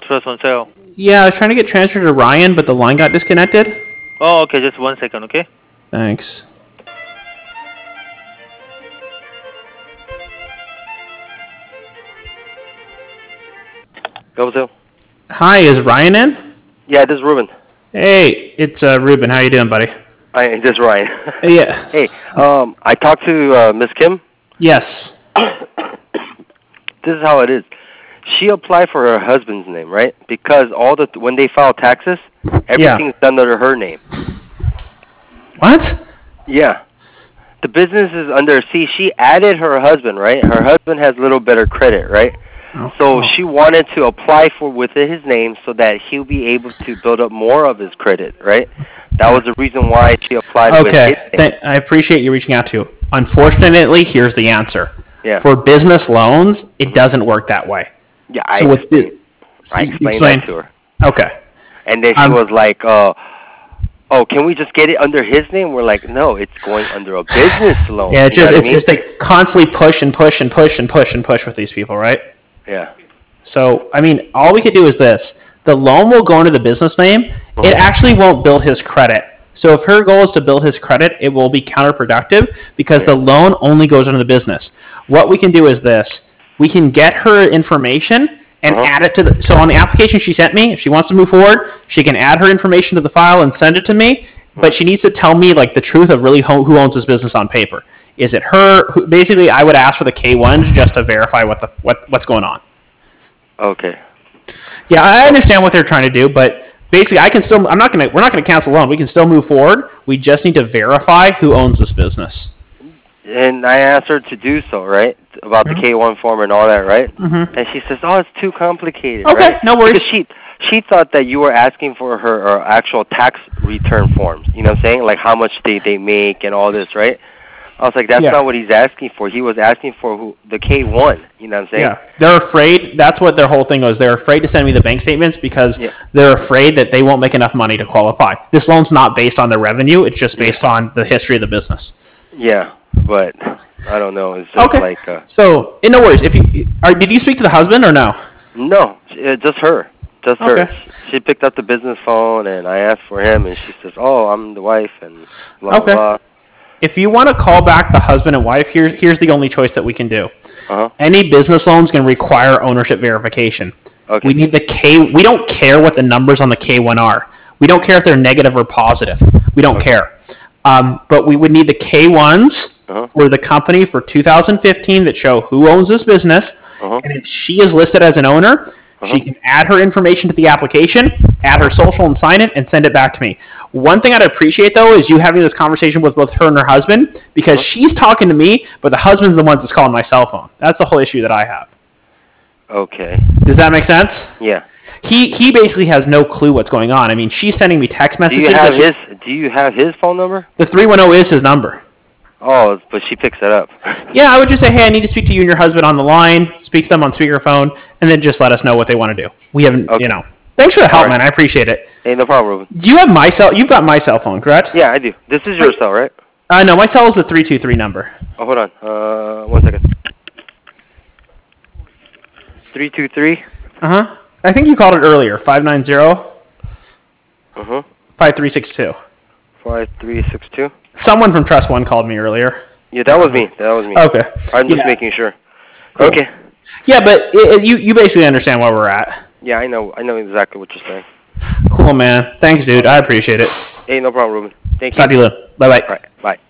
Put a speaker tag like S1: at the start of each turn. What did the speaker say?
S1: Express on sale.
S2: Yeah, I was trying to get transferred to Ryan, but the line got disconnected.
S1: Oh, okay, just 1 second, okay?
S2: Thanks.
S3: Go.
S2: Hi, is Ryan in?
S3: Yeah, this is Ruben.
S2: Hey, it's Ruben. How you doing, buddy?
S3: This is Ryan.
S2: Yeah.
S3: Hey, I talked to Miss Kim.
S2: Yes.
S3: This is how it is. She applied for her husband's name, right? Because when they file taxes, everything's done under her name.
S2: What?
S3: Yeah. The business is under. See, she added her husband, right? Her husband has a little better credit, right?
S2: Oh.
S3: So she wanted to apply with his name so that he'll be able to build up more of his credit, right? That was the reason why she applied with his name.
S2: I appreciate you reaching out to. Unfortunately, here's the answer.
S3: Yeah.
S2: For business loans, it doesn't work that way.
S3: Yeah,
S2: I
S3: explained that to her.
S2: Okay.
S3: And then she was like, oh, can we just get it under his name? We're like, no, it's going under a business loan.
S2: Yeah, it's just they constantly push and push and push and push and push with these people, right?
S3: Yeah.
S2: So, I mean, all we could do is this. The loan will go into the business name. It actually won't build his credit. So if her goal is to build his credit, it will be counterproductive because the loan only goes into the business. What we can do is this. We can get her information and add it to so on the application she sent me, if she wants to move forward, she can add her information to the file and send it to me, but she needs to tell me like the truth of really who owns this business on paper. Is it her? Basically, I would ask for the K-1s just to verify what's going on.
S3: Okay.
S2: Yeah, I understand what they're trying to do, but basically, we're not gonna cancel the loan. We can still move forward. We just need to verify who owns this business.
S3: And I asked her to do so, right? About the K-1 form and all that, right? Mm-hmm. And she says, it's too complicated.
S2: Okay,
S3: right?
S2: no worries.
S3: Because she thought that you were asking for her actual tax return forms. You know what I'm saying? Like how much they make and all this, right? I was like, that's not what he's asking for. He was asking for the K-1. You know what I'm saying?
S2: Yeah, they're afraid. That's what their whole thing was. They're afraid to send me the bank statements because they're afraid that they won't make enough money to qualify. This loan's not based on their revenue. It's just based on the history of the business.
S3: Yeah, but I don't know. It's just like...
S2: So, no worries. Did you speak to the husband or no?
S3: No, just her. Just her. She picked up the business phone, and I asked for him, and she says, I'm the wife, and blah, blah, blah.
S2: If you want to call back the husband and wife, here's the only choice that we can do. Any business loans can require ownership verification. Okay. We need we don't care what the numbers on the K-1 are. We don't care if they're negative or positive. We don't care. But we would need the K-1s for the company for 2015 that show who owns this business. And if she is listed as an owner, she can add her information to the application, add her social and sign it, and send it back to me. One thing I'd appreciate, though, is you having this conversation with both her and her husband, because she's talking to me, but the husband's the one that's calling my cell phone. That's the whole issue that I have.
S3: Okay.
S2: Does that make sense?
S3: Yeah.
S2: He basically has no clue what's going on. I mean, she's sending me text messages.
S3: Do you have his phone number?
S2: The 310 is his number.
S3: Oh, but she picks it up.
S2: Yeah, I would just say, hey, I need to speak to you and your husband on the line, speak to them on speakerphone, and then just let us know what they want to do. We haven't, Thanks for the help, man. I appreciate it.
S3: Hey, no problem, Ruben.
S2: Do you have my cell? You've got my cell phone, correct?
S3: Yeah, I do. This is your cell, right?
S2: No, my cell is the 323 number.
S3: Oh, hold on. 1 second. 323?
S2: I think you called it earlier. 590. 5362.
S3: 5362.
S2: Someone from Trust One called me earlier.
S3: Yeah, that was me.
S2: Okay.
S3: I'm just making sure. Cool. Okay.
S2: Yeah, but you basically understand where we're at.
S3: Yeah, I know exactly what you're saying.
S2: Cool, man. Thanks, dude. I appreciate it.
S3: Hey, no problem, Ruben. Thank you.
S2: Talk to you later. Bye-bye.
S3: All right, bye.